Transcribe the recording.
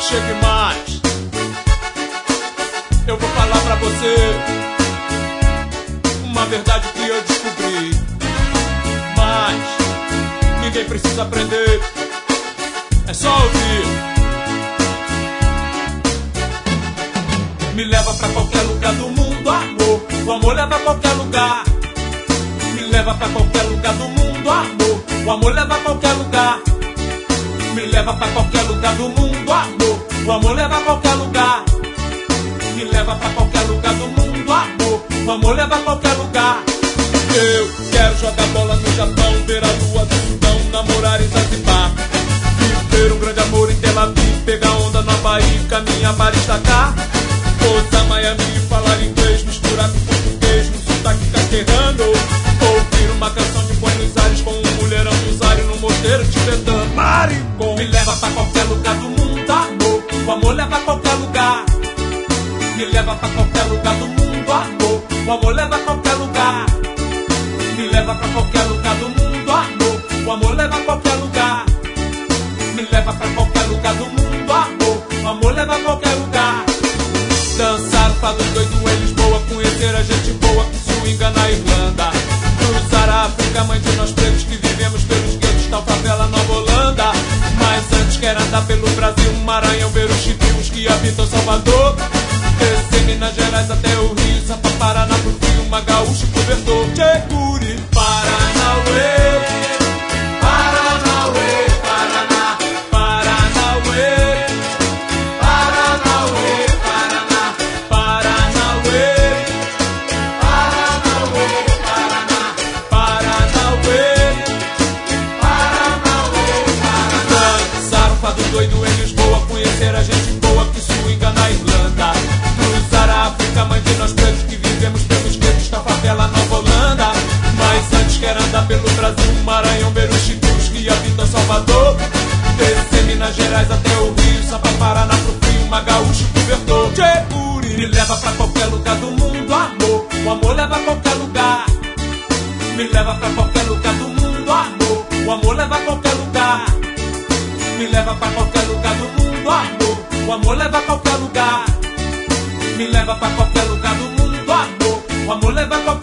chegue mais. Eu vou falar pra você uma verdade que eu descobri. Mas ninguém precisa aprender, é só ouvir. Me leva pra qualquer lugar do mundo, amor. O amor leva a qualquer lugar. Me leva pra qualquer lugar do mundo, amor. O amor leva a qualquer lugar. Me leva pra qualquer lugar do mundo, amor. O amor leva a qualquer lugar. Me leva pra qualquer lugar do mundo, amor. O amor leva a qualquer lugar. Eu quero jogar bola no Japão, ver a lua do Sudão, namorar em Zanzibar, viver um grande amor em Tel Aviv, pegar onda no Havaí, caminhar para Itacar, posar Miami e falar inglês, misturar com português no sotaque casquerrano, ouvir uma canção de Buenos Aires com um mulherão no usário no mosteiro tibetano. Maricom. Me leva pra qualquer lugar do mundo, amor. O amor leva a qualquer lugar. Me leva pra qualquer lugar do mundo, amor. O amor leva a qualquer lugar. Me leva pra qualquer lugar do mundo, amor. O amor leva a qualquer lugar. Me leva pra qualquer lugar do mundo, amor. O amor leva a qualquer lugar. Dançar o fado doido em Lisboa, conhecer a gente boa que swinga na Irlanda, cruzar a África, mãe de nós pretos que vivemos pelos guetos, tal favela Nova Holanda. Mas antes quero andar pelo Brasil, Maranhão, ver os chibios que habitam Salvador, descer Minas Gerais até o Rio, Sampa, Paraná pro frio, uma gaúcha cobertor. Tchecuri, Paranauê, Paranauê, Paraná, Paranauê, Paranauê, Paraná, Paranauê, Paranauê, Paraná, Paranauê, Paranauê, Paraná. Dançar o fado doido em Lisboa, conhecer a gente boa que swinga na Irlanda, cruzar a África, mãe de nós pretos que vivemos pelos guetos da favela Nova Holanda. Mas antes quero andar pelo Brasil, Maranhão, ver os chibios que habitam Salvador, descer Minas Gerais até o Rio, Sampa, Paraná pro frio, uma gaúcha cobertor. Tchecuri. Me leva pra qualquer lugar do mundo, amor. O amor leva a qualquer lugar. Me leva pra qualquer lugar do mundo, amor. O amor leva a qualquer lugar. Me leva pra qualquer lugar do mundo, amor. O amor leva a qualquer lugar. Me leva pra qualquer lugar do mundo, amor. O amor leva a qualquer lugar.